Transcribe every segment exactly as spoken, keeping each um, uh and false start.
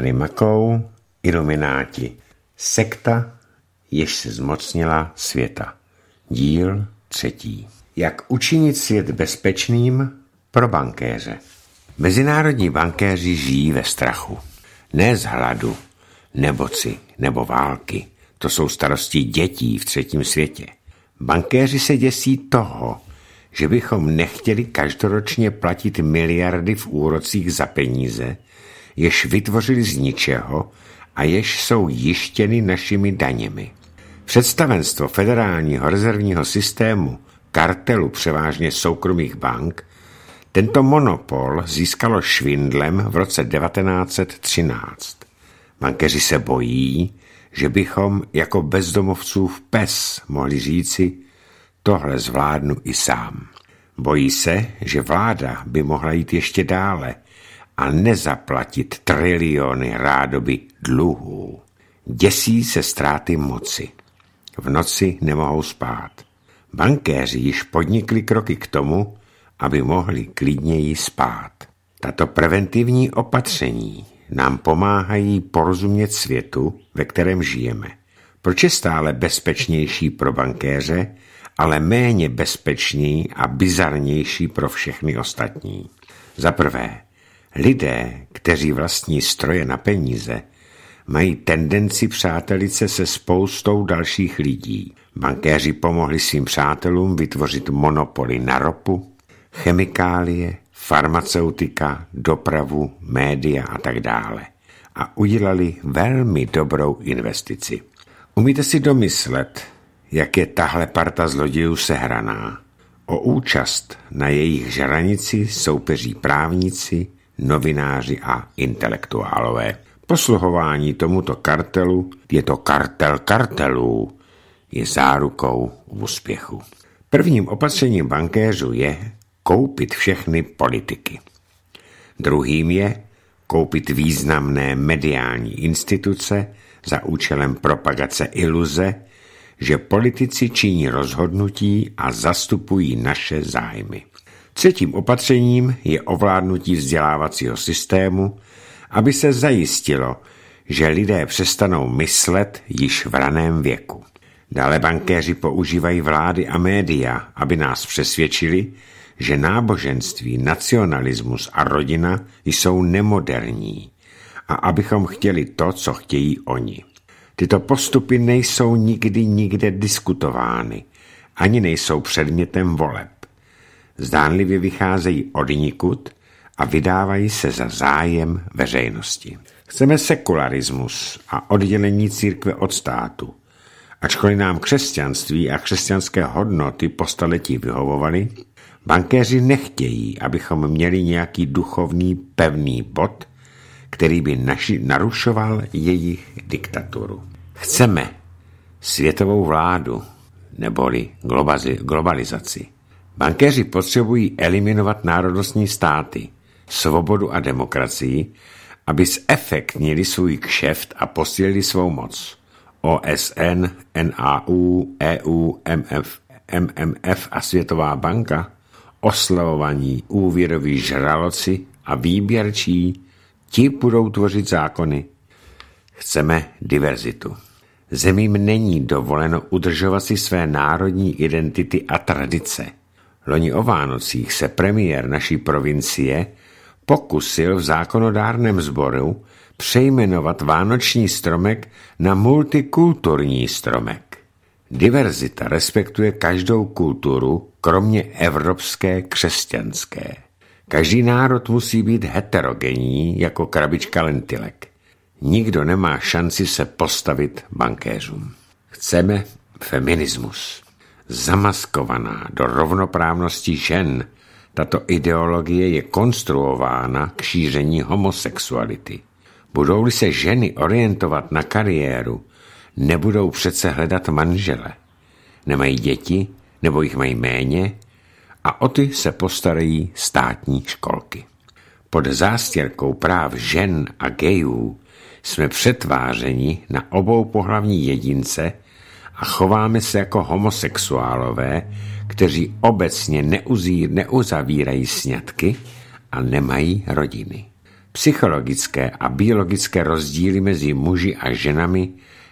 Billy Makou, Ilumináti. Sekta, jež se zmocnila světa. Díl třetí. Jak učinit svět bezpečným pro bankéře. Mezinárodní bankéři žijí ve strachu. Ne z hladu, nemoci nebo války. To jsou starosti dětí v třetím světě. Bankéři se děsí toho, že bychom nechtěli každoročně platit miliardy v úrocích za peníze, jež vytvořili z ničeho a jež jsou jištěny našimi daněmi. Představenstvo Federálního rezervního systému, kartelu převážně soukromých bank, tento monopol získalo švindlem v roce devatenáct set třináct. Bankéři se bojí, že bychom jako bezdomovcův pes mohli říci, tohle zvládnu i sám. Bojí se, že vláda by mohla jít ještě dále a nezaplatit triliony rádoby dluhů. Děsí se ztráty moci. V noci nemohou spát. Bankéři již podnikli kroky k tomu, aby mohli klidněji spát. Tato preventivní opatření nám pomáhají porozumět světu, ve kterém žijeme. Proč je stále bezpečnější pro bankéře, ale méně bezpečný a bizarnější pro všechny ostatní? Za prvé, lidé, kteří vlastní stroje na peníze, mají tendenci přátelit se se spoustou dalších lidí. Bankéři pomohli svým přátelům vytvořit monopoly na ropu, chemikálie, farmaceutika, dopravu, média a tak dále. A udělali velmi dobrou investici. Umíte si domyslet, jak je tahle parta zlodějů sehraná? O účast na jejich žranici soupeří právníci, novináři a intelektuálové. Posluhování tomuto kartelu, je to kartel kartelů, je zárukou úspěchu. Prvním opatřením bankéřů je koupit všechny politiky. Druhým je koupit významné mediální instituce za účelem propagace iluze, že politici činí rozhodnutí a zastupují naše zájmy. Třetím opatřením je ovládnutí vzdělávacího systému, aby se zajistilo, že lidé přestanou myslet již v raném věku. Dále bankéři používají vlády a média, aby nás přesvědčili, že náboženství, nacionalismus a rodina jsou nemoderní a abychom chtěli to, co chtějí oni. Tyto postupy nejsou nikdy nikde diskutovány, ani nejsou předmětem voleb. Zdánlivě vycházejí odnikud a vydávají se za zájem veřejnosti. Chceme sekularismus a oddělení církve od státu. Ačkoliv nám křesťanství a křesťanské hodnoty po staletí vyhovovaly, bankéři nechtějí, abychom měli nějaký duchovní pevný bod, který by naši, narušoval jejich diktaturu. Chceme světovou vládu, neboli globalizaci. Bankéři potřebují eliminovat národnostní státy, svobodu a demokracii, aby zefektnili svůj kšeft a posílili svou moc. O S N, N A U, E U, M F, M M F a Světová banka, oslavovaní úvěroví žraloci a výběrčí, ti budou tvořit zákony. Chceme diverzitu. Zemím není dovoleno udržovat si své národní identity a tradice. Loni o Vánocích se premiér naší provincie pokusil v zákonodárném sboru přejmenovat vánoční stromek na multikulturní stromek. Diverzita respektuje každou kulturu, kromě evropské křesťanské. Každý národ musí být heterogenní jako krabička lentilek. Nikdo nemá šanci se postavit bankéřům. Chceme feminismus. Zamaskovaná do rovnoprávnosti žen, tato ideologie je konstruována k šíření homosexuality. Budou-li se ženy orientovat na kariéru, nebudou přece hledat manžele. Nemají děti, nebo jich mají méně, a o ty se postarají státní školky. Pod zástěrkou práv žen a gejů jsme přetvářeni na oboupohlavní jedince a chováme se jako homosexuálové, kteří obecně neuzí, neuzavírají sňatky a nemají rodiny. Psychologické a biologické rozdíly mezi muži a ženami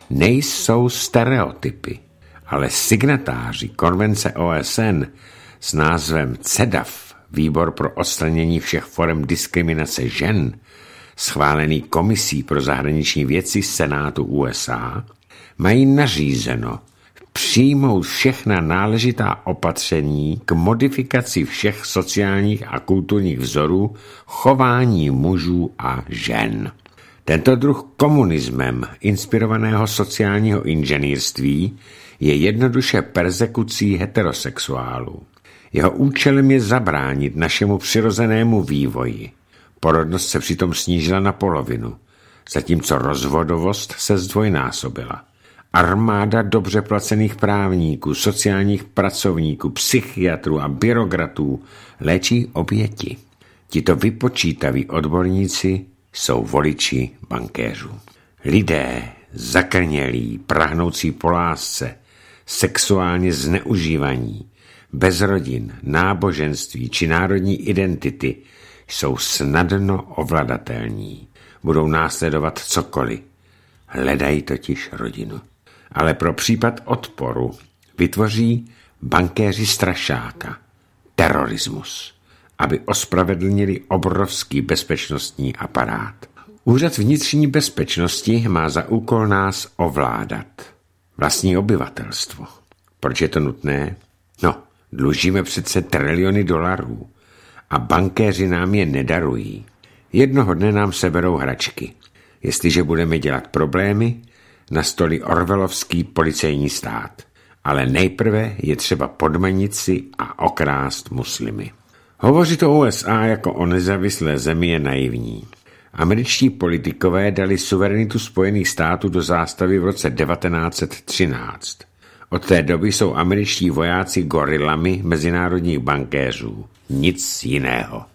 nejsou stereotypy, ale signatáři konvence O S N s názvem C E D A W, Výbor pro odstranění všech forem diskriminace žen, schválený Komisí pro zahraniční věci Senátu U S A, mají nařízeno přijmout všechna náležitá opatření k modifikaci všech sociálních a kulturních vzorů chování mužů a žen. Tento druh komunismem inspirovaného sociálního inženýrství je jednoduše perzekucí heterosexuálů. Jeho účelem je zabránit našemu přirozenému vývoji. Porodnost se přitom snížila na polovinu, zatímco rozvodovost se zdvojnásobila. Armáda dobře placených právníků, sociálních pracovníků, psychiatrů a byrokratů léčí oběti. Tito vypočítaví odborníci jsou voliči bankéřů. Lidé zakrnělí, prahnoucí po lásce, sexuálně zneužívaní, bez rodin, náboženství či národní identity jsou snadno ovladatelní. Budou následovat cokoliv. Hledají totiž rodinu. Ale pro případ odporu vytvoří bankéři strašáka, terorismus, aby ospravedlnili obrovský bezpečnostní aparát. Úřad vnitřní bezpečnosti má za úkol nás ovládat. Vlastní obyvatelstvo. Proč je to nutné? No, dlužíme přece triliony dolarů a bankéři nám je nedarují. Jednoho dne nám seberou hračky. Jestliže budeme dělat problémy, nastolí orwellovský policejní stát. Ale nejprve je třeba podmanit si a okrást muslimy. Hovořit o U S A jako o nezávislé zemi je naivní. Američtí politikové dali suverenitu Spojených států do zástavy v roce devatenáct set třináct. Od té doby jsou američtí vojáci gorilami mezinárodních bankéřů. Nic jiného.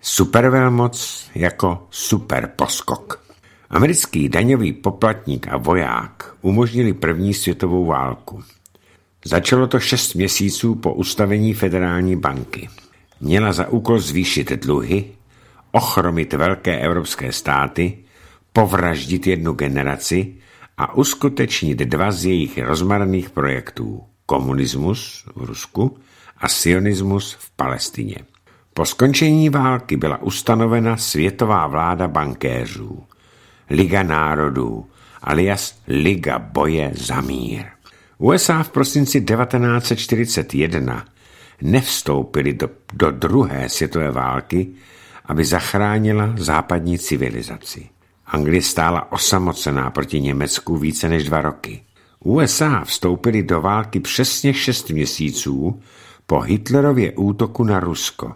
Supervelmoc jako superposkok. Americký daňový poplatník a voják umožnili první světovou válku. Začalo to šest měsíců po ustavení federální banky. Měla za úkol zvýšit dluhy, ochromit velké evropské státy, povraždit jednu generaci a uskutečnit dva z jejich rozmarných projektů. Komunismus v Rusku a sionismus v Palestině. Po skončení války byla ustanovena světová vláda bankéřů. Liga národů, alias Liga boje za mír. U S A v prosinci devatenáct set čtyřicet jedna nevstoupili do, do druhé světové války, aby zachránila západní civilizaci. Anglie stála osamocená proti Německu více než dva roky. U S A vstoupili do války přesně šest měsíců po Hitlerově útoku na Rusko.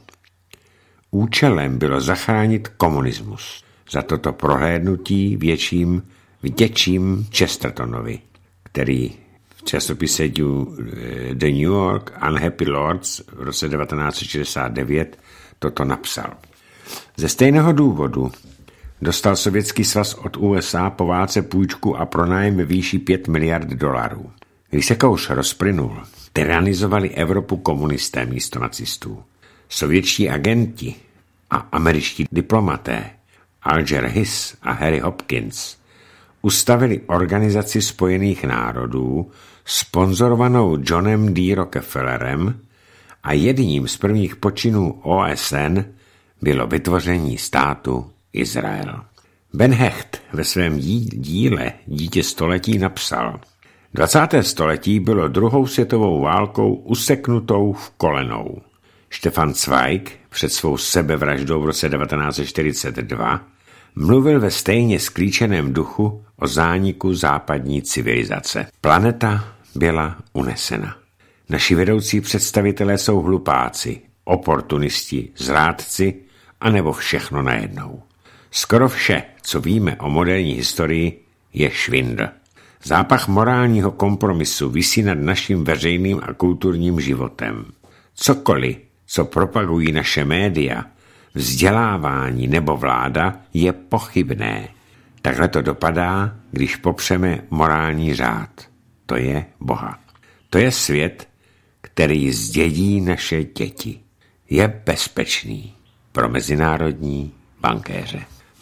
Účelem bylo zachránit komunismus. Za toto prohlédnutí větším vděčím Chestertonovi, který v časopise The New York Unhappy Lords v roce devatenáct set šedesát devět toto napsal. Ze stejného důvodu dostal Sovětský svaz od U S A po válce půjčku a pronájem ve výši pět miliard dolarů. Když se kouř rozplynul, tyranizovali Evropu komunisté místo nacistů. Sovětští agenti a američtí diplomaté Alger Hiss a Harry Hopkins ustavili Organizaci spojených národů sponzorovanou Johnem D. Rockefellerem a jedním z prvních počinů O S N bylo vytvoření státu Izrael. Ben Hecht ve svém díle Dítě století napsal: dvacáté století bylo druhou světovou válkou useknutou v kolenou. Stefan Zweig před svou sebevraždou v roce devatenáct set čtyřicet dva mluvil ve stejně sklíčeném duchu o zániku západní civilizace. Planeta byla unesena. Naši vedoucí představitelé jsou hlupáci, oportunisti, zrádci anebo všechno najednou. Skoro vše, co víme o moderní historii, je švindl. Zápach morálního kompromisu visí nad naším veřejným a kulturním životem. Cokoliv, co propagují naše média, vzdělávání nebo vláda, je pochybné. Takhle to dopadá, když popřeme morální řád. To je Boha. To je svět, který zdědí naše děti. Je bezpečný pro mezinárodní bankéře.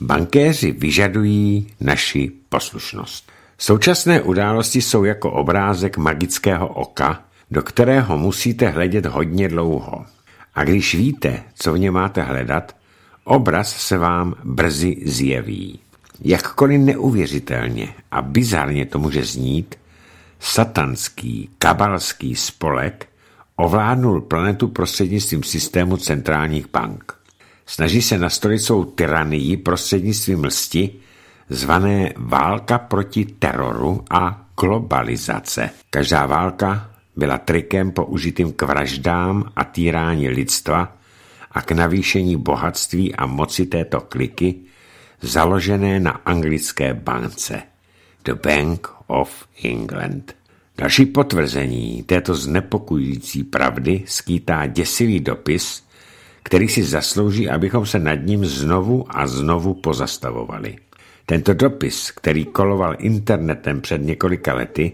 Bankéři vyžadují naši poslušnost. Současné události jsou jako obrázek magického oka, do kterého musíte hledět hodně dlouho. A když víte, co v něm máte hledat, obraz se vám brzy zjeví. Jakkoliv neuvěřitelně a bizarně to může znít, satanský, kabalský spolek ovládnul planetu prostřednictvím systému centrálních bank. Snaží se nastolit svou tyranii prostřednictvím lsti, zvané válka proti teroru a globalizace. Každá válka byla trikem použitým k vraždám a týrání lidstva a k navýšení bohatství a moci této kliky, založené na anglické bance, The Bank of England. Další potvrzení této znepokojující pravdy skýtá děsivý dopis, který si zaslouží, abychom se nad ním znovu a znovu pozastavovali. Tento dopis, který koloval internetem před několika lety,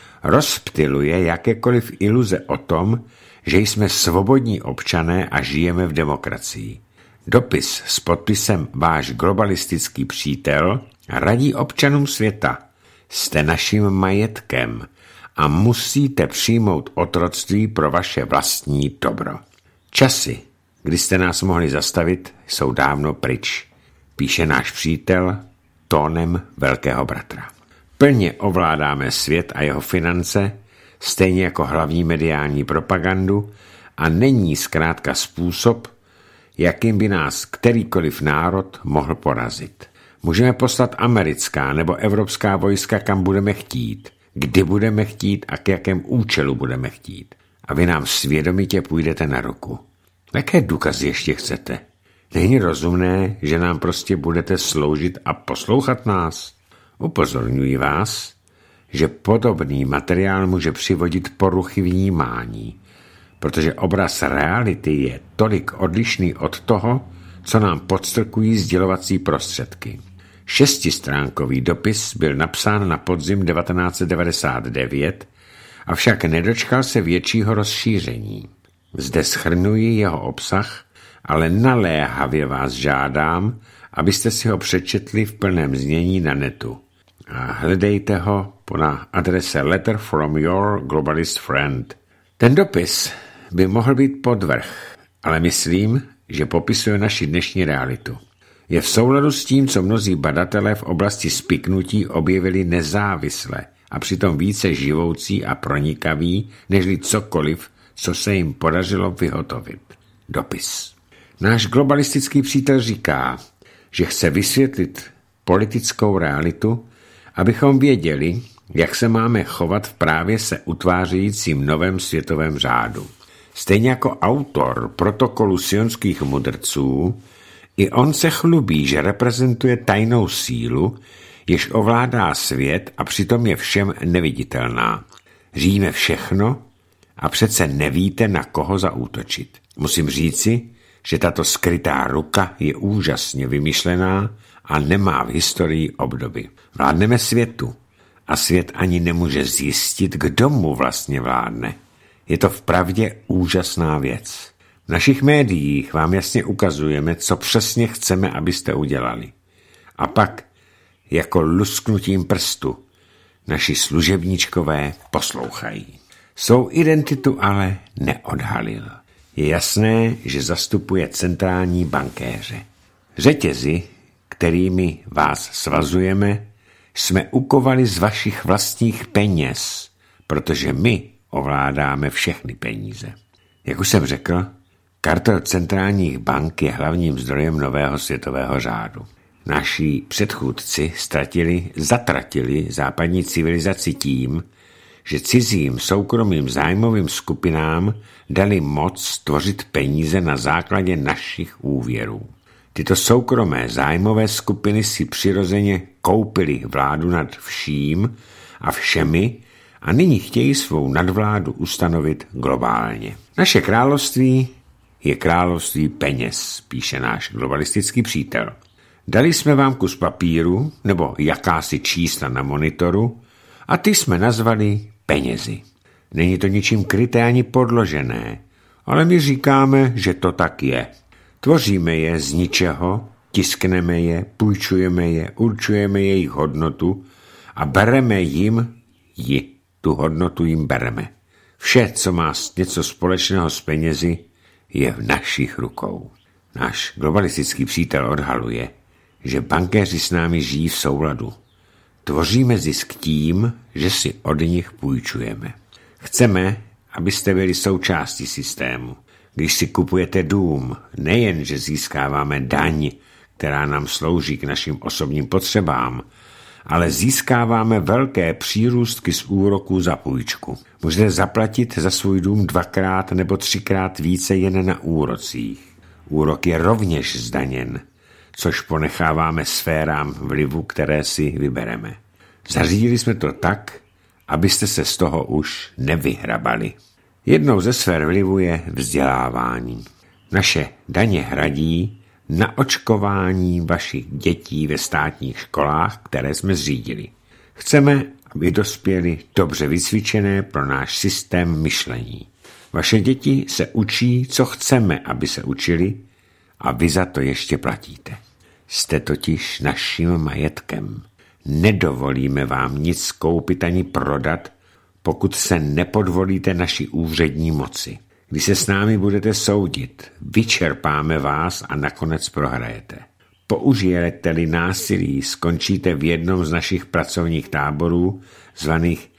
rozptyluje jakékoliv iluze o tom, že jsme svobodní občané a žijeme v demokracii. Dopis s podpisem Váš globalistický přítel radí občanům světa: jste naším majetkem a musíte přijmout otroctví pro vaše vlastní dobro. Časy, kdy jste nás mohli zastavit, jsou dávno pryč, píše náš přítel tónem velkého bratra. Plně ovládáme svět a jeho finance, stejně jako hlavní mediální propagandu, a není zkrátka způsob, jakým by nás kterýkoliv národ mohl porazit. Můžeme poslat americká nebo evropská vojska, kam budeme chtít, kdy budeme chtít a k jakém účelu budeme chtít. A vy nám svědomitě půjdete na ruku. Jaké důkazy ještě chcete? Není rozumné, že nám prostě budete sloužit a poslouchat nás? Upozorňuji vás, že podobný materiál může přivodit poruchy vnímání, protože obraz reality je tolik odlišný od toho, co nám podstrkují sdělovací prostředky. Šestistránkový dopis byl napsán na podzim devatenáct set devadesát devět, avšak nedočkal se většího rozšíření. Zde shrnuji jeho obsah, ale naléhavě vás žádám, abyste si ho přečetli v plném znění na netu. A hledejte ho na adrese Letter from your globalist friend. Ten dopis by mohl být podvrh, ale myslím, že popisuje naši dnešní realitu. Je v souladu s tím, co mnozí badatelé v oblasti spiknutí objevili nezávisle a přitom více živoucí a pronikavý, nežli cokoliv, co se jim podařilo vyhotovit. Dopis. Náš globalistický přítel říká, že chce vysvětlit politickou realitu, abychom věděli, jak se máme chovat v právě se utvářejícím novém světovém řádu. Stejně jako autor protokolu sionských mudrců, i on se chlubí, že reprezentuje tajnou sílu, jež ovládá svět a přitom je všem neviditelná. Říme všechno a přece nevíte, na koho zaútočit. Musím říci, že tato skrytá ruka je úžasně vymyšlená a nemá v historii obdoby. Vládneme světu a svět ani nemůže zjistit, kdo mu vlastně vládne. Je to vpravdě úžasná věc. V našich médiích vám jasně ukazujeme, co přesně chceme, abyste udělali. A pak, jako lusknutím prstu, naši služebníčkové poslouchají. Svou identitu ale neodhalil. Je jasné, že zastupuje centrální bankéře. Řetězy, kterými vás svazujeme, jsme ukovali z vašich vlastních peněz, protože my ovládáme všechny peníze. Jak už jsem řekl, kartel centrálních bank je hlavním zdrojem nového světového řádu. Naši předchůdci ztratili, zatratili západní civilizaci tím, že cizím soukromým zájmovým skupinám dali moc tvořit peníze na základě našich úvěrů. Tyto soukromé zájmové skupiny si přirozeně koupily vládu nad vším a všemi a nyní chtějí svou nadvládu ustanovit globálně. Naše království je království peněz, píše náš globalistický přítel. Dali jsme vám kus papíru nebo jakási čísla na monitoru a ty jsme nazvali penězi. Není to ničím kryté ani podložené, ale my říkáme, že to tak je. Tvoříme je z ničeho tiskneme je, půjčujeme je, určujeme jejich hodnotu a bereme jim ji. Tu hodnotu jim bereme. Vše, co má něco společného s penězi, je v našich rukou. Náš globalistický přítel odhaluje, že bankéři s námi žijí v souladu. Tvoříme zisk tím, že si od nich půjčujeme. Chceme, abyste byli součástí systému. Když si kupujete dům, nejen, že získáváme daň, která nám slouží k našim osobním potřebám, ale získáváme velké přírůstky z úroků za půjčku. Můžete zaplatit za svůj dům dvakrát nebo třikrát více jen na úrocích. Úrok je rovněž zdaněn, což ponecháváme sférám vlivu, které si vybereme. Zařídili jsme to tak, abyste se z toho už nevyhrabali. Jednou ze sfér vlivu je vzdělávání. Naše daně hradí na očkování vašich dětí ve státních školách, které jsme zřídili. Chceme, aby dospěli dobře vycvičené pro náš systém myšlení. Vaše děti se učí, co chceme, aby se učili, a vy za to ještě platíte. Jste totiž naším majetkem. Nedovolíme vám nic koupit ani prodat, pokud se nepodvolíte naší úřední moci. Když se s námi budete soudit, vyčerpáme vás a nakonec prohrajete. Použijete-li násilí, skončíte v jednom z našich pracovních táborů, zvaných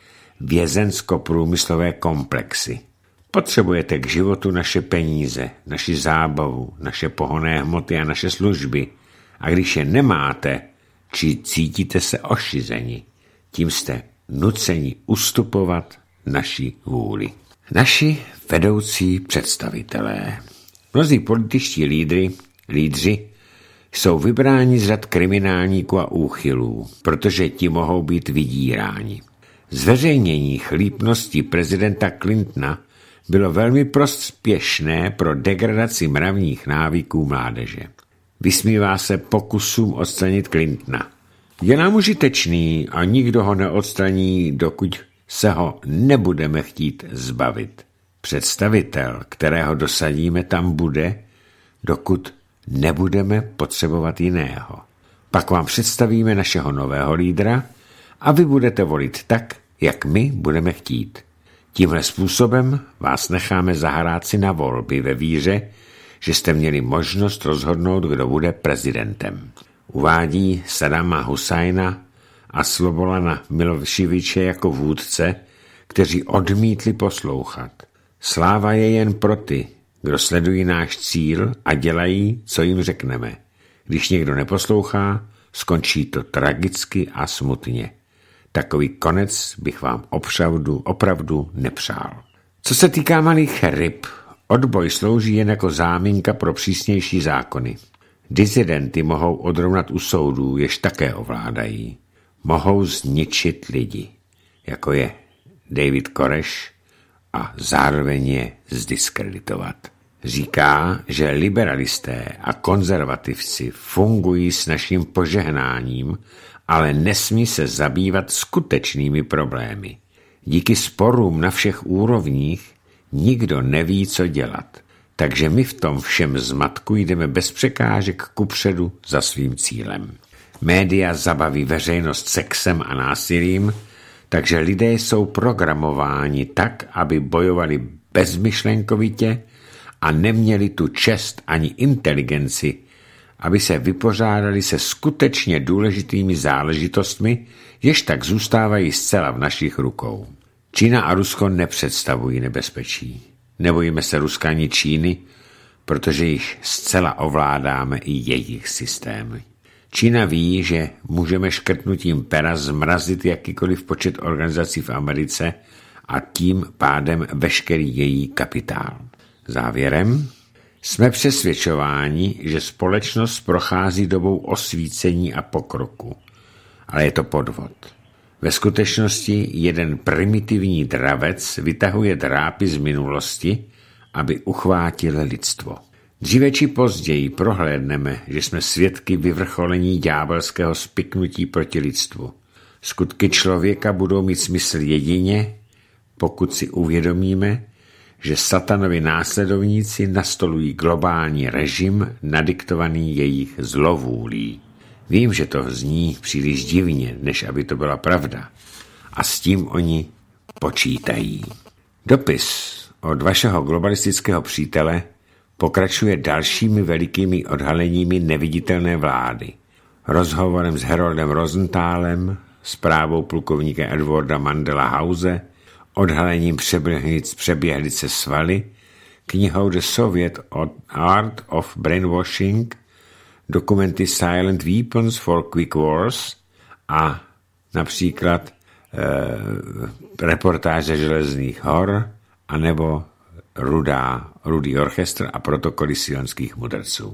vězensko-průmyslové komplexy. Potřebujete k životu naše peníze, naši zábavu, naše pohonné hmoty a naše služby. A když je nemáte, či cítíte se ošizeni, tím jste nuceni ustupovat naši vůli. Naši vedoucí představitelé. Mnozí političtí lídry, lídři jsou vybráni z řad kriminálníků a úchylů, protože ti mohou být vydíráni. Zveřejnění chlípností prezidenta Clintona bylo velmi prospěšné pro degradaci mravních návyků mládeže. Vysmívá se pokusům odstranit Clintona. Je nám užitečný a nikdo ho neodstraní, dokud se ho nebudeme chtít zbavit. Představitel, kterého dosadíme, tam bude, dokud nebudeme potřebovat jiného. Pak vám představíme našeho nového lídra a vy budete volit tak, jak my budeme chtít. Tímhle způsobem vás necháme zahrát si na volby ve víře, že jste měli možnost rozhodnout, kdo bude prezidentem. Uvádí Sadama Husajna a Slobodana Miloševiče jako vůdce, kteří odmítli poslouchat. Sláva je jen pro ty, kdo sledují náš cíl a dělají, co jim řekneme. Když někdo neposlouchá, skončí to tragicky a smutně. Takový konec bych vám opravdu, opravdu nepřál. Co se týká malých ryb, odboj slouží jen jako záminka pro přísnější zákony. Disidenty mohou odrovnat u soudů, jež také ovládají. Mohou zničit lidi, jako je David Koresh, a zároveň je zdiskreditovat. Říká, že liberalisté a konzervativci fungují s naším požehnáním, ale nesmí se zabývat skutečnými problémy. Díky sporům na všech úrovních nikdo neví, co dělat. Takže my v tom všem zmatku jdeme bez překážek kupředu za svým cílem. Média zabaví veřejnost sexem a násilím, takže lidé jsou programováni tak, aby bojovali bezmyšlenkovitě a neměli tu čest ani inteligenci, aby se vypořádali se skutečně důležitými záležitostmi, jež tak zůstávají zcela v našich rukou. Čína a Rusko nepředstavují nebezpečí. Nebojíme se Ruska ani Číny, protože již zcela ovládáme i jejich systémy. Čína ví, že můžeme škrtnutím pera zmrazit jakýkoliv počet organizací v Americe a tím pádem veškerý její kapitál. Závěrem, jsme přesvědčováni, že společnost prochází dobou osvícení a pokroku, ale je to podvod. Ve skutečnosti jeden primitivní dravec vytahuje drápy z minulosti, aby uchvátil lidstvo. Dříve či později prohlédneme, že jsme svědky vyvrcholení ďábelského spiknutí proti lidstvu. Skutky člověka budou mít smysl jedině, pokud si uvědomíme, že satanovi následovníci nastolují globální režim nadiktovaný jejich zlovůlí. Vím, že to zní příliš divně, než aby to byla pravda. A s tím oni počítají. Dopis od vašeho globalistického přítele pokračuje dalšími velikými odhaleními neviditelné vlády. Rozhovorem s Haroldem Rosenthalem, zprávou plukovníka Edwarda Mandela House, odhalením přeběhlice svaly, knihou The Soviet Art of Brainwashing, dokumenty Silent Weapons for Quick Wars a například eh, reportáže Železných hor anebo Rudá, Rudý orchestr a protokoly sionských mudrců.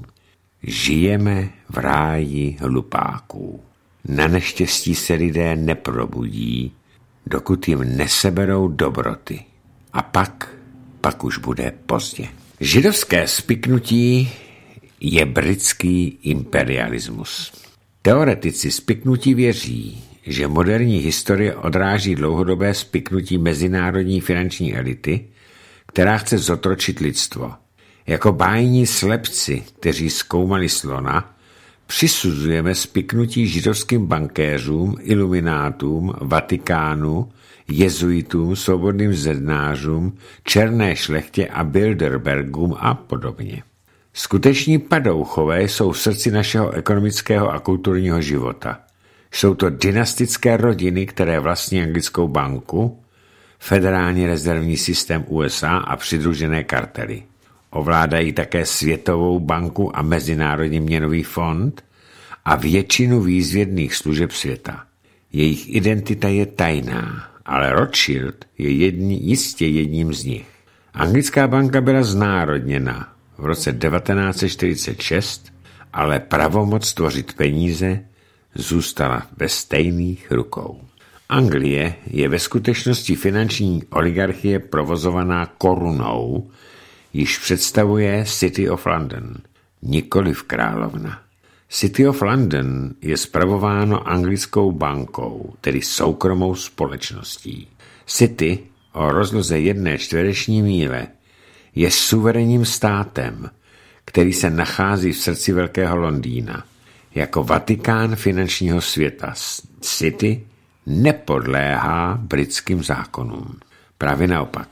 Žijeme v ráji hlupáků. Na neštěstí se lidé neprobudí, dokud jim neseberou dobroty. A pak, pak už bude pozdě. Židovské spiknutí je britský imperialismus. Teoretici spiknutí věří, že moderní historie odráží dlouhodobé spiknutí mezinárodní finanční elity, která chce zotročit lidstvo. Jako bájní slepci, kteří zkoumali slona, přisuzujeme spiknutí židovským bankéřům, iluminátům, Vatikánu, jezuitům, svobodným zednářům, černé šlechtě a Bilderbergům a podobně. Skuteční padouchové jsou v srdci našeho ekonomického a kulturního života. Jsou to dynastické rodiny, které vlastní anglickou banku, Federální rezervní systém U S A a přidružené kartely. Ovládají také Světovou banku a Mezinárodní měnový fond a většinu výzvědných služeb světa. Jejich identita je tajná, ale Rothschild je jedni, jistě jedním z nich. Anglická banka byla znárodněna v roce devatenáct set čtyřicet šest, ale pravomoc tvořit peníze zůstala ve stejných rukou. Anglie je ve skutečnosti finanční oligarchie provozovaná korunou, již představuje City of London, nikoliv královna. City of London je spravováno anglickou bankou, tedy soukromou společností. City o rozloze jedné čtvereční míle je suverénním státem, který se nachází v srdci velkého Londýna. Jako Vatikán finančního světa City nepodléhá britským zákonům. Právě naopak.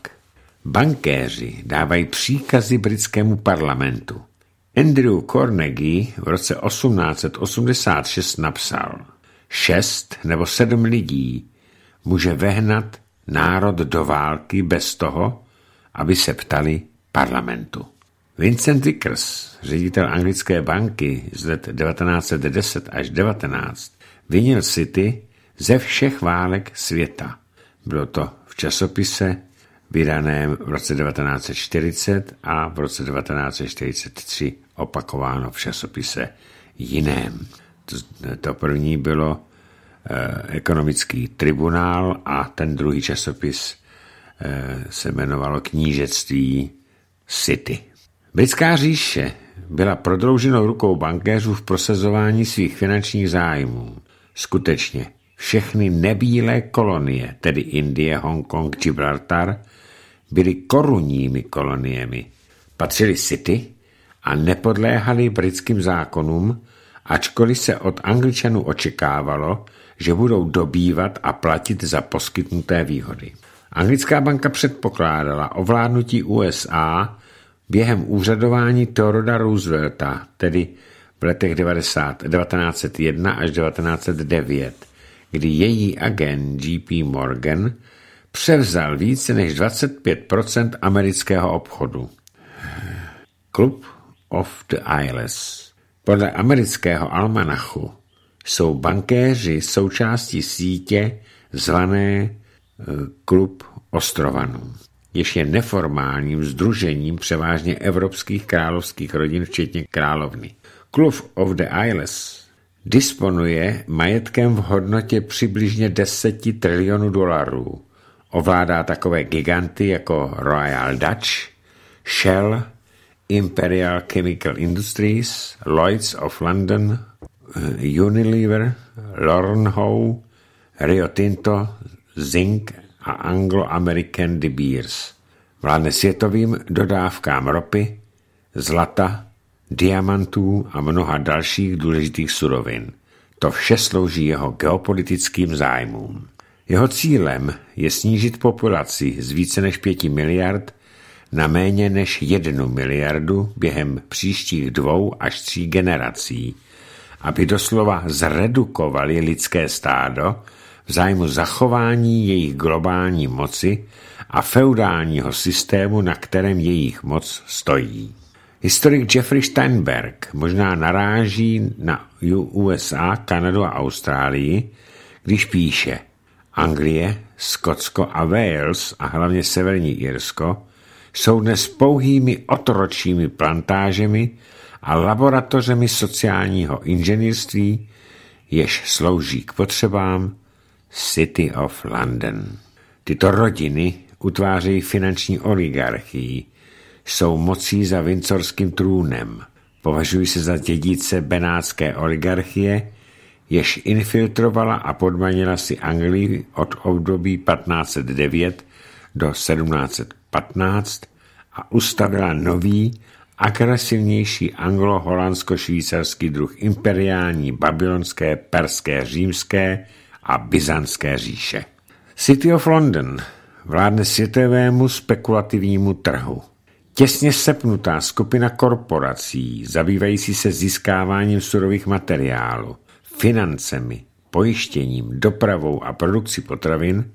Bankéři dávají příkazy britskému parlamentu. Andrew Carnegie v roce osmnáct set osmdesát šest napsal: Šest nebo sedm lidí může vehnat národ do války bez toho, aby se ptali parlamentu. Vincent Vickers, ředitel anglické banky z let devatenáct set deset až devatenáct, vinil City ze všech válek světa. Bylo to v časopise vydaném v roce devatenáct set čtyřicet a v roce devatenáct set čtyřicet tři opakováno v časopise jiném. To, to první bylo eh, ekonomický tribunál a ten druhý časopis eh, se jmenovalo Knížectví City. Britská říše byla prodlouženou rukou bankéřů v prosazování svých finančních zájmů. Skutečně všechny nebílé kolonie, tedy Indie, Hongkong, Gibraltar, byly korunními koloniemi. Patřili City a nepodléhali britským zákonům, ačkoliv se od Angličanů očekávalo, že budou dobývat a platit za poskytnuté výhody. Anglická banka předpokládala ovládnutí U S A během úřadování Theodora Roosevelta, tedy v letech devatenáct set jedna až devatenáct set devět, kdy její agent J P Morgan převzal více než dvacet pět procent amerického obchodu. Club of the Isles. Podle amerického almanachu jsou bankéři součástí sítě zvané Klub ostrovanů, jež je neformálním sdružením převážně evropských královských rodin, včetně královny. Club of the Isles disponuje majetkem v hodnotě přibližně deset trilionů dolarů. Ovládá takové giganty jako Royal Dutch, Shell, Imperial Chemical Industries, Lloyds of London, Unilever, Lorne Howe, Rio Tinto, Zinc a Anglo-American De Beers. Vládne světovým dodávkám ropy, zlata, diamantů a mnoha dalších důležitých surovin. To vše slouží jeho geopolitickým zájmům. Jeho cílem je snížit populaci z více než pěti miliard na méně než jednu miliardu během příštích dvou až tří generací, aby doslova zredukovali lidské stádo v zájmu zachování jejich globální moci a feudálního systému, na kterém jejich moc stojí. Historik Jeffrey Steinberg možná naráží na U S A, Kanadu a Austrálii, když píše: Anglie, Skotsko a Wales a hlavně Severní Irsko jsou dnes pouhými otročími plantážemi a laboratořemi sociálního inženýrství, jež slouží k potřebám City of London. Tyto rodiny utvářejí finanční oligarchii, jsou mocí za Windsorským trůnem, považují se za dědice benátské oligarchie, jež infiltrovala a podmanila si Anglii od období patnáct set devět do sedmnáct set patnáct a ustavila nový, agresivnější anglo-holandsko-švýcarský druh imperiální, babylonské, perské, římské a byzantské říše. City of London vládne světovému spekulativnímu trhu. Těsně sepnutá skupina korporací, zabývající se získáváním surových materiálů, financemi, pojištěním, dopravou a produkcí potravin,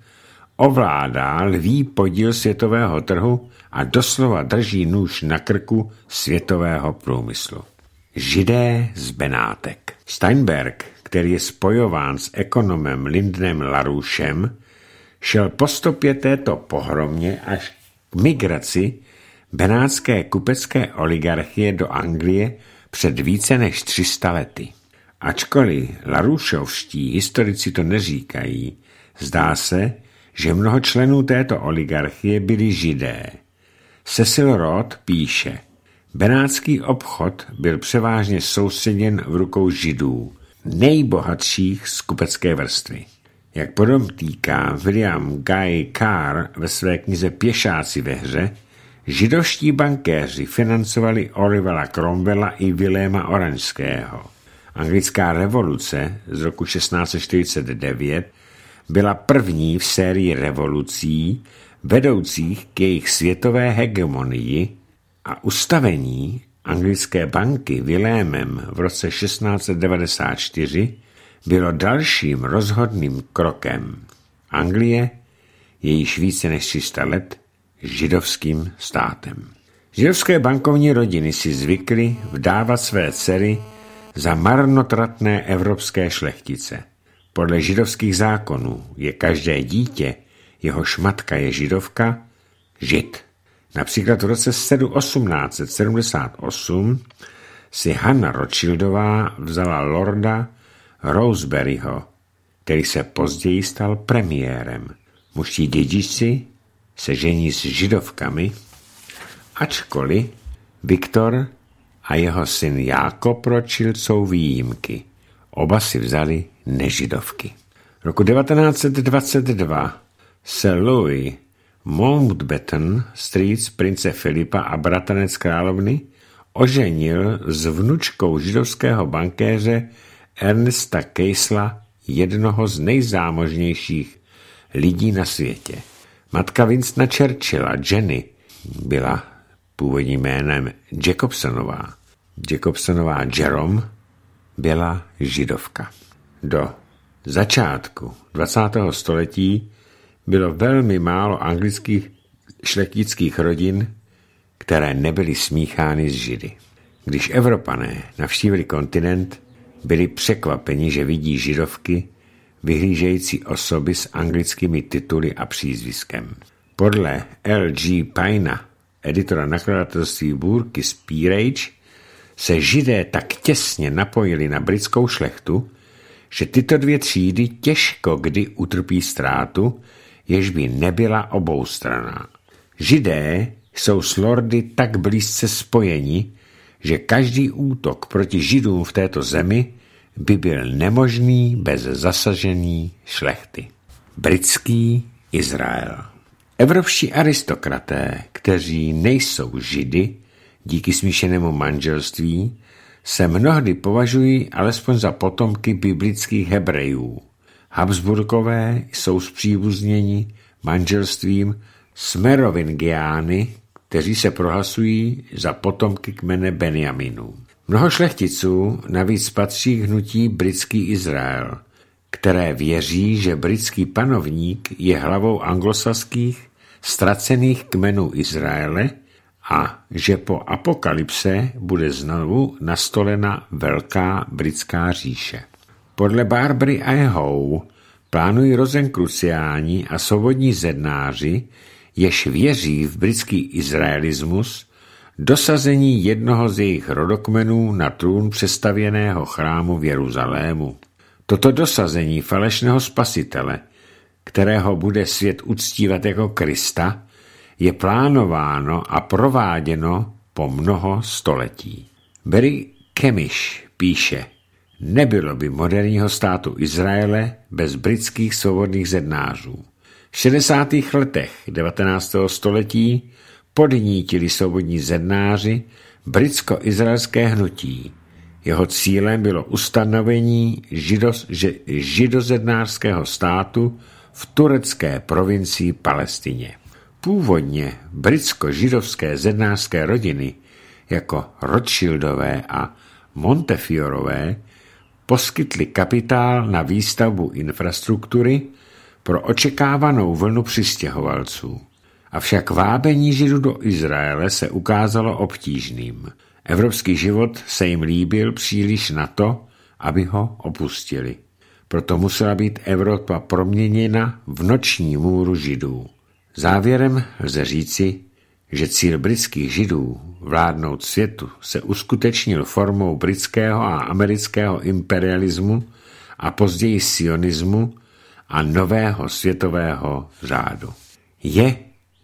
ovládá lví podíl světového trhu a doslova drží nůž na krku světového průmyslu. Židé z Benátek. Steinberg, který je spojován s ekonomem Lyndnem LaRouchem, šel po stopě této pohromě až k migraci benátské kupecké oligarchie do Anglie před více než tři sta lety. Ačkoliv LaRouchovští historici to neříkají, zdá se, že mnoho členů této oligarchie byli Židé. Cecil Rhodes píše: benátský obchod byl převážně soustředěn v rukou Židů, nejbohatších z kupecké vrstvy. Jak podotýká William Guy Carr ve své knize Pěšáci ve hře, židovští bankéři financovali Olivera Cromwella i Viléma Oranžského. Anglická revoluce z roku šestnáct set čtyřicet devět byla první v sérii revolucí vedoucích k jejich světové hegemonii a ustavení anglické banky Vilémem v roce šestnáct set devadesát čtyři bylo dalším rozhodným krokem. Anglie je již více než tři sta let židovským státem. Židovské bankovní rodiny si zvykly vdávat své dcery za marnotratné evropské šlechtice. Podle židovských zákonů je každé dítě, jehož matka je židovka, žid. Například v roce osmnáct set sedmdesát osm si Hannah Rothschildová vzala lorda Roseberyho, který se později stal premiérem. Mužští dědici se žení s židovkami, ačkoliv Viktor a jeho syn Jákob Rothschild jsou výjimky. Oba si vzali nežidovky. Roku devatenáct set dvacet dva se Louis Mountbatten, strýc prince Filipa a bratranec královny, oženil s vnučkou židovského bankéře Ernesta Keisla, jednoho z nejzámožnějších lidí na světě. Matka Winstona Churchilla, Jenny, byla původním jménem Jacobsonová. Jacobsonová Jerome byla židovka. Do začátku dvacátého století bylo velmi málo anglických šlechtických rodin, které nebyly smíchány s Židy. Když Evropané navštívili kontinent, byli překvapeni, že vidí židovky, vyhlížející osoby s anglickými tituly a přízviskem. Podle L G Paina, editora nakladatelství Burkis Peerage, se Židé tak těsně napojili na britskou šlechtu, že tyto dvě třídy těžko kdy utrpí ztrátu, jež by nebyla oboustranná. Židé jsou s lordy tak blízce spojeni, že každý útok proti Židům v této zemi by byl nemožný bez zasažení šlechty. Britský Izrael. Evropští aristokraté, kteří nejsou Židy, díky smíšenému manželství, se mnohdy považují alespoň za potomky biblických Hebrejů. Habsburkové jsou zpříbuzněni manželstvím s Merovingiány, kteří se prohlasují za potomky kmene Benjaminu. Mnoho šlechticů navíc patří k hnutí Britský Izrael, které věří, že britský panovník je hlavou anglosaských ztracených kmenů Izraele a že po apokalypse bude znovu nastolena velká britská říše. Podle Barbary a Howe plánují rozenkruciáni a svobodní zednáři, jež věří v britský izraelismus, dosazení jednoho z jejich rodokmenů na trůn přestavěného chrámu v Jeruzalému. Toto dosazení falešného spasitele, kterého bude svět uctívat jako Krista, je plánováno a prováděno po mnoho století. Barry Kemish píše, nebylo by moderního státu Izraele bez britských svobodných zednářů. V šedesátých letech devatenáctého století podnítili svobodní zednáři britsko-izraelské hnutí. Jeho cílem bylo ustanovení židos, že, židozednářského státu v turecké provincii Palestině. Původně britsko-židovské zednářské rodiny jako Rothschildové a Montefiorové poskytly kapitál na výstavbu infrastruktury pro očekávanou vlnu přistěhovalců. Avšak vábení Židů do Izraele se ukázalo obtížným. Evropský život se jim líbil příliš na to, aby ho opustili. Proto musela být Evropa proměněna v noční můru Židů. Závěrem lze říci, že cíl britských Židů vládnout světu se uskutečnil formou britského a amerického imperialismu a později sionismu a nového světového řádu. Je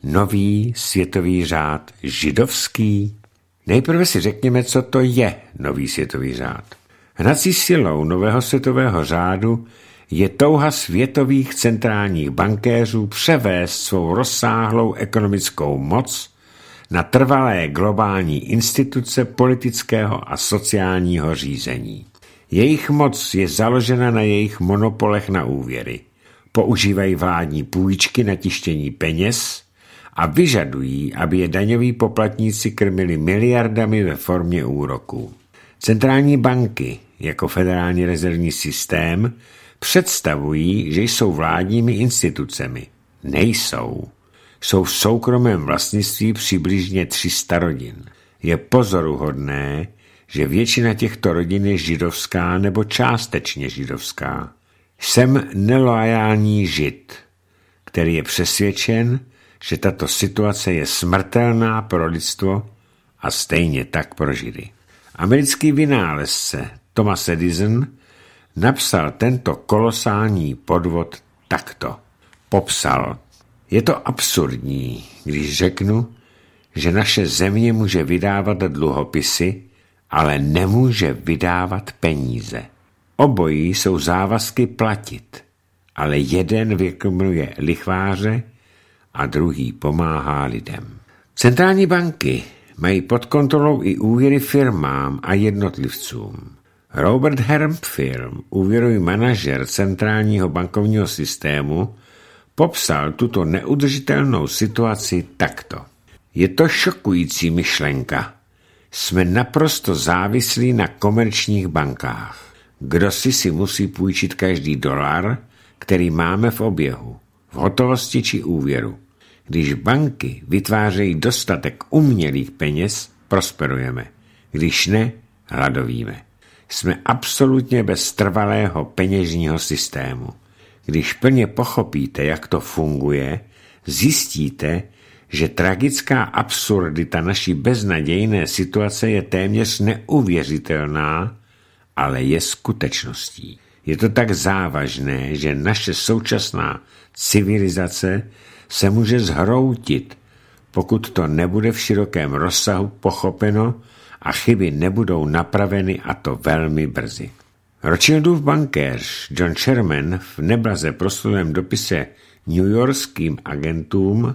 nový světový řád židovský? Nejprve si řekněme, co to je nový světový řád. Hnací silou nového světového řádu je touha světových centrálních bankéřů převést svou rozsáhlou ekonomickou moc na trvalé globální instituce politického a sociálního řízení. Jejich moc je založena na jejich monopolech na úvěry. Používají vládní půjčky na tištění peněz a vyžadují, aby je daňoví poplatníci krmili miliardami ve formě úroků. Centrální banky jako federální rezervní systém představují, že jsou vládními institucemi. Nejsou. Jsou v soukromém vlastnictví přibližně tři sta rodin. Je pozoruhodné, že většina těchto rodin je židovská nebo částečně židovská. Jsem neloajální žid, který je přesvědčen, že tato situace je smrtelná pro lidstvo a stejně tak pro Židy. Americký vynálezce Thomas Edison napsal tento kolosální podvod takto. Popsal, je to absurdní, když řeknu, že naše země může vydávat dluhopisy, ale nemůže vydávat peníze. Obojí jsou závazky platit, ale jeden vykrmuje lichváře a druhý pomáhá lidem. Centrální banky mají pod kontrolou i úvěry firmám a jednotlivcům. Robert Herm Firm, úvěrový manažer centrálního bankovního systému, popsal tuto neudržitelnou situaci takto. Je to šokující myšlenka. Jsme naprosto závislí na komerčních bankách. Kdo si si musí půjčit každý dolar, který máme v oběhu, v hotovosti či úvěru. Když banky vytvářejí dostatek umělých peněz, prosperujeme. Když ne, hladovíme. Jsme absolutně bez trvalého peněžního systému. Když plně pochopíte, jak to funguje, zjistíte, že tragická absurdita naší beznadějné situace je téměř neuvěřitelná, ale je skutečností. Je to tak závažné, že naše současná civilizace se může zhroutit, pokud to nebude v širokém rozsahu pochopeno a chyby nebudou napraveny, a to velmi brzy. Rothschildův bankéř John Sherman v neblaze proslulém dopise newyorským agentům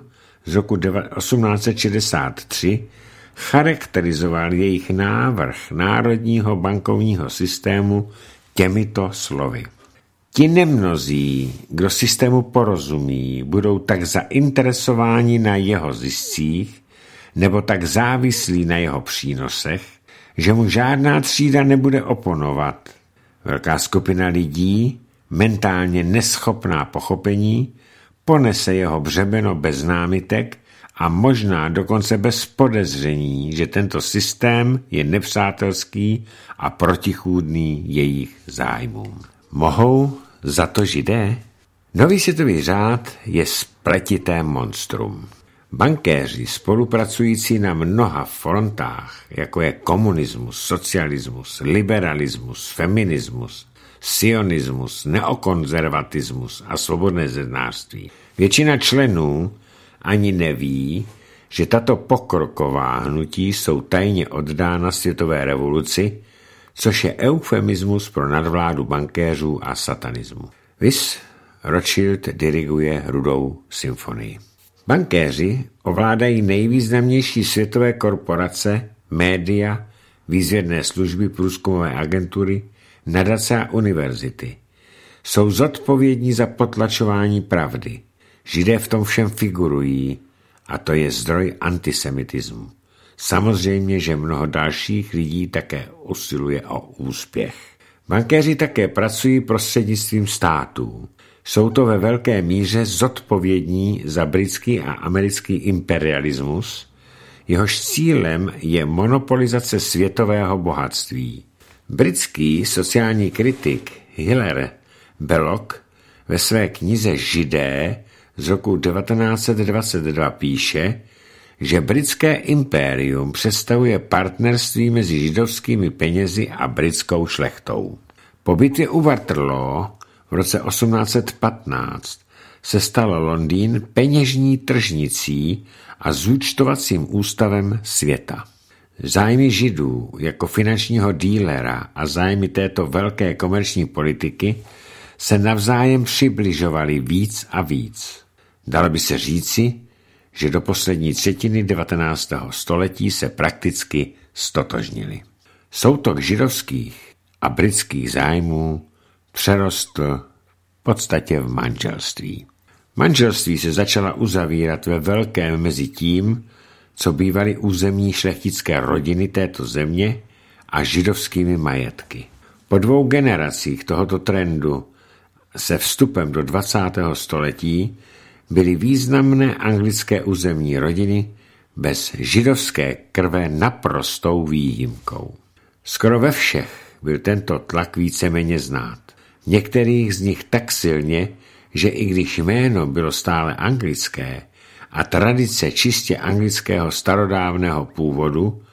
z roku osmnáct set šedesát tři charakterizoval jejich návrh národního bankovního systému těmito slovy. Ti nemnozí, kdo systému porozumí, budou tak zainteresováni na jeho ziscích nebo tak závislí na jeho přínosech, že mu žádná třída nebude oponovat. Velká skupina lidí, mentálně neschopná pochopení, ponese jeho břemeno bez námitek a možná dokonce bez podezření, že tento systém je nepřátelský a protichůdný jejich zájmům. Mohou za to Židé? Nový světový řád je spletité monstrum. Bankéři spolupracující na mnoha frontách, jako je komunismus, socialismus, liberalismus, feminismus, sionismus, neokonzervatismus a svobodné zednářství. Většina členů ani neví, že tato pokroková hnutí jsou tajně oddána světové revoluci, což je eufemismus pro nadvládu bankéřů a satanismu. Vis Rothschild diriguje Rudou symfonii. Bankéři ovládají nejvýznamnější světové korporace, média, výzvědné služby, průzkumové agentury, nadace a univerzity. Jsou zodpovědní za potlačování pravdy. Židé v tom všem figurují a to je zdroj antisemitismu. Samozřejmě, že mnoho dalších lidí také usiluje o úspěch. Bankéři také pracují prostřednictvím států. Jsou to ve velké míře zodpovědní za britský a americký imperialismus, jehož cílem je monopolizace světového bohatství. Britský sociální kritik Hilaire Belloc ve své knize Židé z roku devatenáct set dvacet dva píše, že britské impérium představuje partnerství mezi židovskými penězi a britskou šlechtou. Po bitvě u Waterloo v roce osmnáct set patnáct se stal Londýn peněžní tržnicí a zúčtovacím ústavem světa. Zájmy Židů jako finančního dílera a zájmy této velké komerční politiky se navzájem přibližovaly víc a víc. Dalo by se říci, že do poslední třetiny devatenáctého století se prakticky stotožnili. Soutok židovských a britských zájmů přerostl v podstatě v manželství. Manželství se začala uzavírat ve velkém mezi tím, co bývaly územní šlechtické rodiny této země a židovskými majetky. Po dvou generacích tohoto trendu se vstupem do dvacátého století byly významné anglické územní rodiny bez židovské krve naprostou výjimkou. Skoro ve všech byl tento tlak víceméně znát. Některých z nich tak silně, že i když jméno bylo stále anglické a tradice čistě anglického starodávného původu,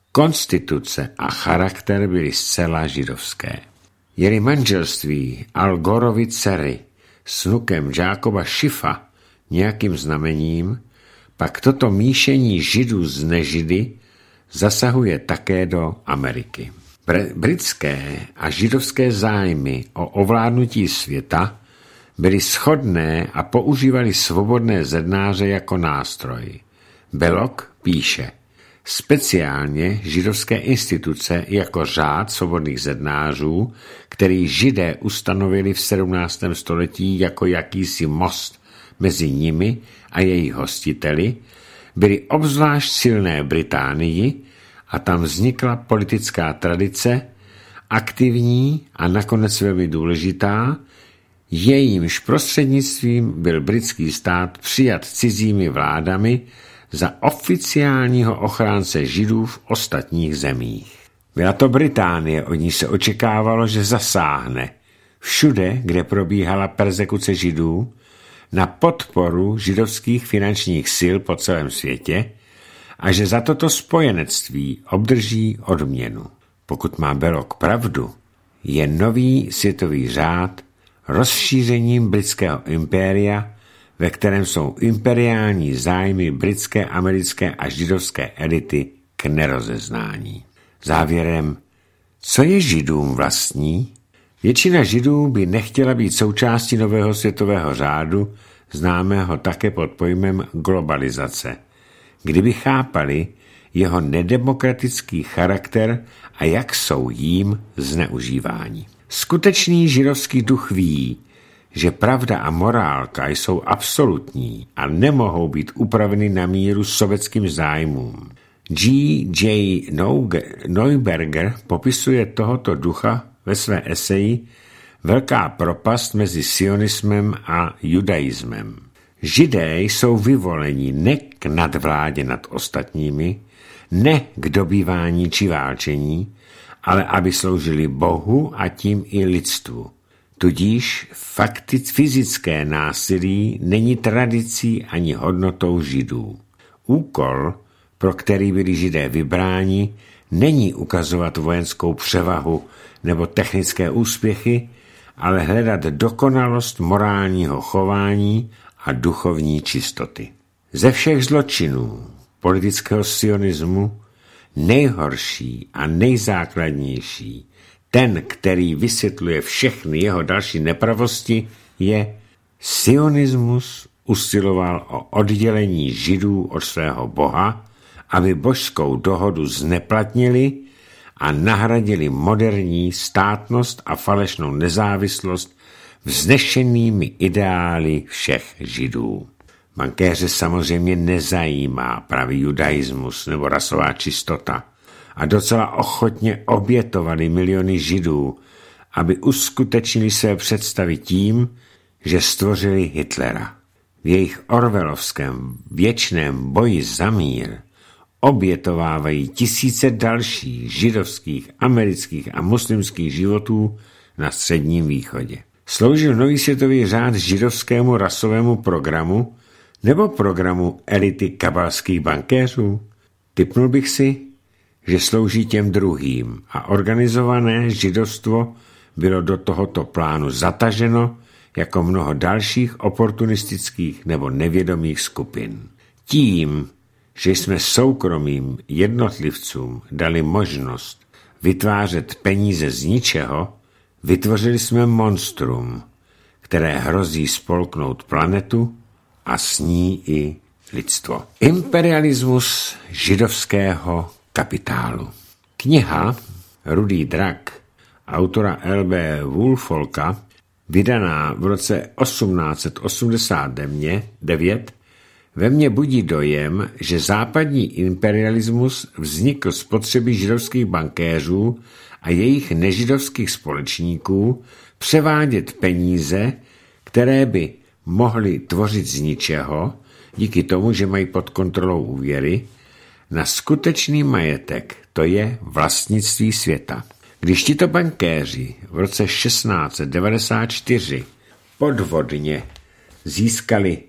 konstituce a charakter byly zcela židovské. Je-li manželství Al Gorovy dcery s vnukem Jacoba Schiffa nějakým znamením, pak toto míšení židů z nežidy zasahuje také do Ameriky. Britské a židovské zájmy o ovládnutí světa byly shodné a používali svobodné zednáře jako nástroj. Belloc píše, speciálně židovské instituce jako řád svobodných zednářů, který Židé ustanovili v sedmnáctém století jako jakýsi most mezi nimi a jejich hostiteli, byly obzvlášť silné Británii a tam vznikla politická tradice, aktivní a nakonec velmi důležitá, jejímž prostřednictvím byl britský stát přijat cizími vládami za oficiálního ochránce Židů v ostatních zemích. Byla to Británie, od ní se očekávalo, že zasáhne všude, kde probíhala perzekuce Židů, na podporu židovských finančních sil po celém světě a že za toto spojenectví obdrží odměnu. Pokud má Belloc pravdu, je nový světový řád rozšířením britského impéria, ve kterém jsou imperiální zájmy britské, americké a židovské elity k nerozeznání. Závěrem, co je Židům vlastní? Většina Židů by nechtěla být součástí nového světového řádu známého také pod pojmem globalizace, kdyby chápali jeho nedemokratický charakter a jak jsou jím zneužíváni. Skutečný židovský duch ví, že pravda a morálka jsou absolutní a nemohou být upraveny na míru sovětským zájmům. G J Neuberger popisuje tohoto ducha ve své eseji Velká propast mezi sionismem a judaismem. Židé jsou vyvoleni ne k nadvládě nad ostatními, ne k dobývání či válčení, ale aby sloužili Bohu a tím i lidstvu. Tudíž faktic fyzické násilí není tradicí ani hodnotou Židů. Úkol, pro který byli Židé vybráni, není ukazovat vojenskou převahu nebo technické úspěchy, ale hledat dokonalost morálního chování a duchovní čistoty. Ze všech zločinů politického sionismu nejhorší a nejzákladnější, ten, který vysvětluje všechny jeho další nepravosti, je sionismus usiloval o oddělení Židů od svého Boha, aby božskou dohodu zneplatnili a nahradili moderní státnost a falešnou nezávislost vznešenými ideály všech Židů. Bankéře samozřejmě nezajímá pravý judaismus nebo rasová čistota a docela ochotně obětovali miliony Židů, aby uskutečnili své představy tím, že stvořili Hitlera. V jejich orwellovském věčném boji za mír obětovávají tisíce dalších židovských, amerických a muslimských životů na Středním východě. Sloužil nový světový řád židovskému rasovému programu nebo programu elity kabalských bankéřů? Tipnul bych si, že slouží těm druhým a organizované židovstvo bylo do tohoto plánu zataženo jako mnoho dalších oportunistických nebo nevědomých skupin. Tím, že jsme soukromým jednotlivcům dali možnost vytvářet peníze z ničeho, vytvořili jsme monstrum, které hrozí spolknout planetu a s ní i lidstvo. Imperialismus židovského kapitálu. Kniha Rudý drak autora L B Woolfolka, vydaná v roce osmnáct set osmdesát devět, ve mně budí dojem, že západní imperialismus vznikl z potřeby židovských bankéřů a jejich nežidovských společníků převádět peníze, které by mohli tvořit z ničeho, díky tomu, že mají pod kontrolou úvěry, na skutečný majetek, to je vlastnictví světa. Když tito bankéři v roce šestnáct set devadesát čtyři podvodně získali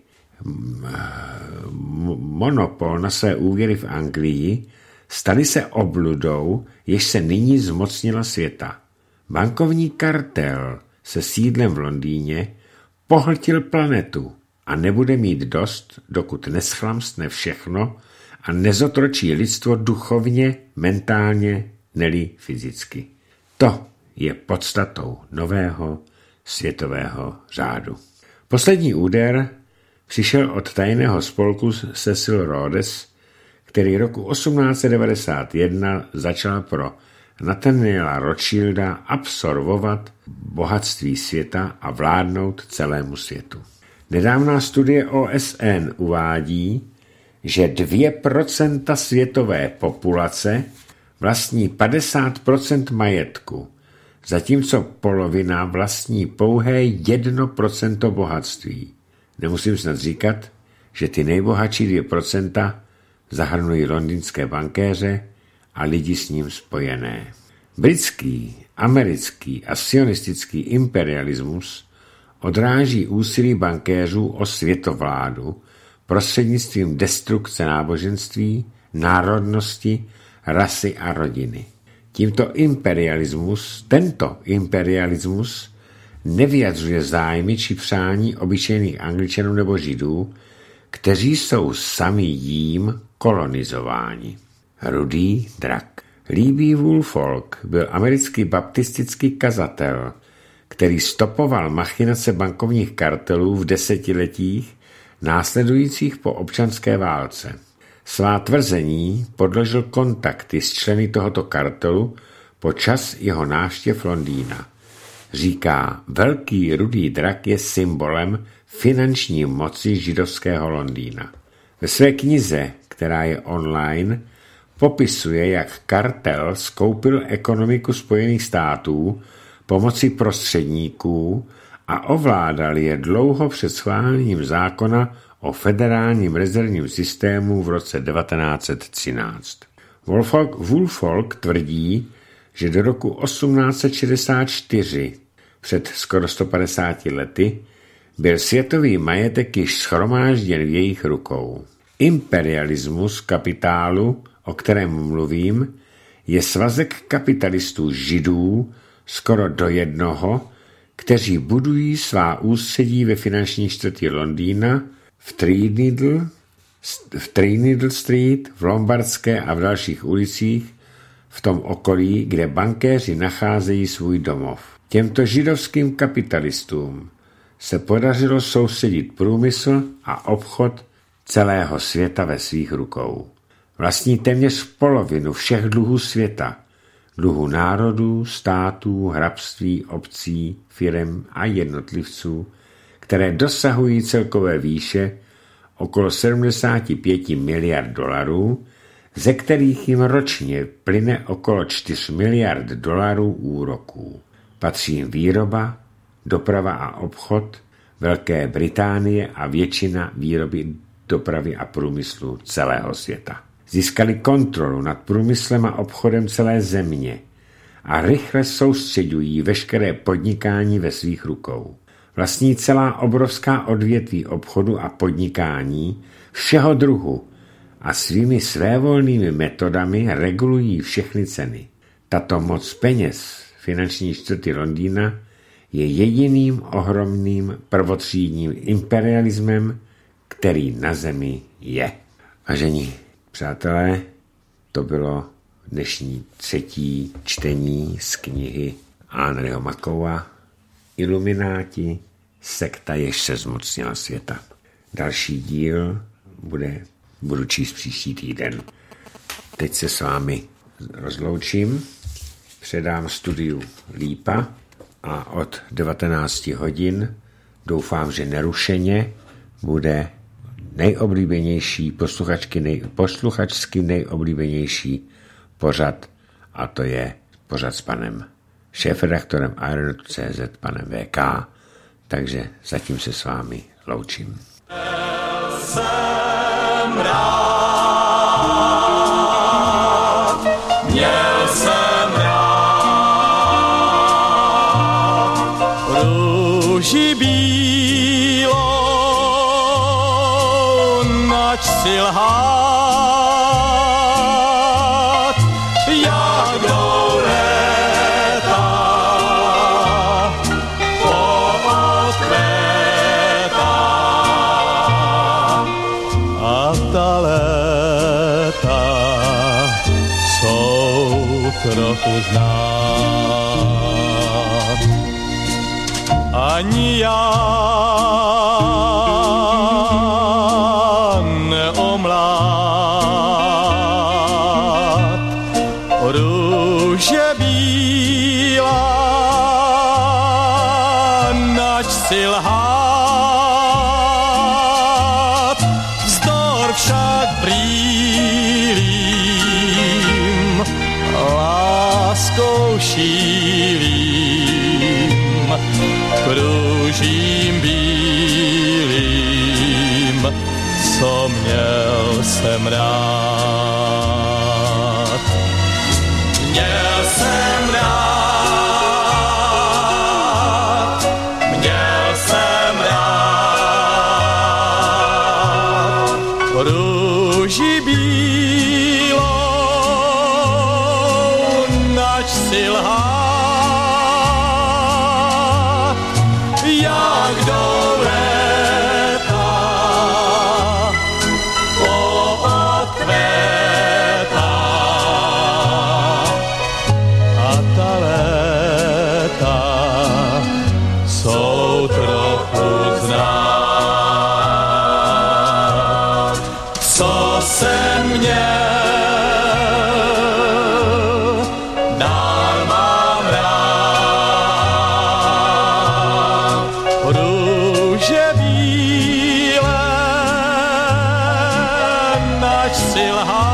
monopol na své úvěry v Anglii, stali se obludou, jež se nyní zmocnila světa. Bankovní kartel se sídlem v Londýně pohltil planetu a nebude mít dost, dokud neschlamstne všechno a nezotročí lidstvo duchovně, mentálně, neli fyzicky. To je podstatou nového světového řádu. Poslední úder přišel od tajného spolku Cecil Rhodes, který roku osmnáct set devadesát jedna začal pro Nathaniela Rothschilda absorbovat bohatství světa a vládnout celému světu. Nedávná studie O S N uvádí, že dvě procenta světové populace vlastní padesát procent majetku, zatímco polovina vlastní pouhé jedno procento bohatství. Nemusím snad říkat, že ty nejbohatší dvě procenta zahrnují londýnské bankéře a lidi s ním spojené. Britský, americký a sionistický imperialismus odráží úsilí bankéřů o světovládu prostřednictvím destrukce náboženství, národnosti, rasy a rodiny. Tímto imperialismus, tento imperialismus nevyjadřuje zájmy či přání obyčejných Angličanů nebo Židů, kteří jsou sami jím kolonizováni. Rudý drak. Líbí Woolfolk byl americký baptistický kazatel, který stopoval machinace bankovních kartelů v desetiletích následujících po občanské válce. Svá tvrzení podložil kontakty s členy tohoto kartelu počas jeho návštěv Londýna. Říká, velký rudý drak je symbolem finanční moci židovského Londýna. Ve své knize, která je online, popisuje, jak kartel skoupil ekonomiku Spojených států pomocí prostředníků a ovládal je dlouho před schválením zákona o federálním rezervním systému v roce devatenáct set třináct. Woolfolk, Woolfolk tvrdí, že do roku osmnáct set šedesát čtyři, před skoro sto padesáti lety, byl světový majetek již shromážděn v jejich rukou. Imperialismus kapitálu, o kterém mluvím, je svazek kapitalistů židů skoro do jednoho, kteří budují svá ústředí ve finanční čtvrti Londýna, v Threadneedle, v Threadneedle Street, v Lombardské a v dalších ulicích, v tom okolí, kde bankéři nacházejí svůj domov. Těmto židovským kapitalistům se podařilo soustředit průmysl a obchod celého světa ve svých rukou. Vlastní téměř polovinu všech dluhů světa, dluhů národů, států, hrabství, obcí, firem a jednotlivců, které dosahují celkové výše okolo sedmdesát pět miliard dolarů, ze kterých jim ročně plyne okolo čtyři miliard dolarů úroků. Patří jim výroba, doprava a obchod Velké Británie a většina výroby, dopravy a průmyslu celého světa. Získali kontrolu nad průmyslem a obchodem celé země a rychle soustředují veškeré podnikání ve svých rukou. Vlastní celá obrovská odvětví obchodu a podnikání všeho druhu a svými svévolnými metodami regulují všechny ceny. Tato moc peněz finanční čtvrty Londýna je jediným ohromným prvotřídním imperialismem, který na zemi je. Vážení přátelé, to bylo dnešní třetí čtení z knihy Henryho Makoua Ilumináti, sekta, jež se zmocnila světa. Další díl bude, budu číst příští týden. Teď se s vámi rozloučím, předám studiu Lípa a od devatenácti hodin doufám, že nerušeně bude nejoblíbenější, posluchačky nej, posluchačsky nejoblíbenější pořad, a to je pořad s panem šéfredaktorem Ironetu tečka cé zet, panem vé ká, takže zatím se s vámi loučím. Jsem rád, měl jsem rád, růži bílou, nač si lhát, jak jdou léta, poodkvétá. A ta léta jsou trochu znát. Ani já neomlát, růže bílá, nač si lhát, vzdor však brýlím, láskou šílím, kružím bílým, co měl jsem rád. Měl jsem rád, měl jsem rád, růži bílou, nač si lhát, jak jdou léta, poodkvétá. A ta léta co jsem měl, dál mám rád. Růže bílé, nač si lhát,